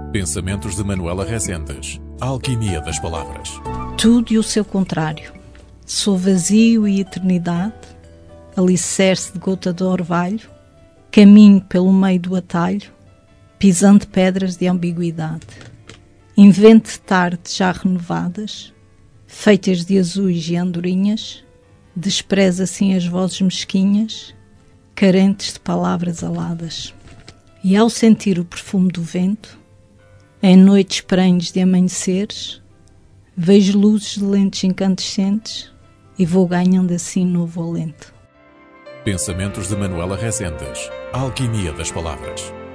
Pensamentos de Manuela Resendes. A alquimia das palavras. Tudo e o seu contrário. Sou vazio e eternidade, alicerce de gota de orvalho, caminho pelo meio do atalho, pisando pedras de ambiguidade. Invento de tardes já renovadas, feitas de azuis e andorinhas, despreza assim as vozes mesquinhas, carentes de palavras aladas. E ao sentir o perfume do vento, em noites perenes de amanheceres, vejo luzes de lentes incandescentes e vou ganhando assim novo alento. Pensamentos de Manuela Resendes. A alquimia das palavras.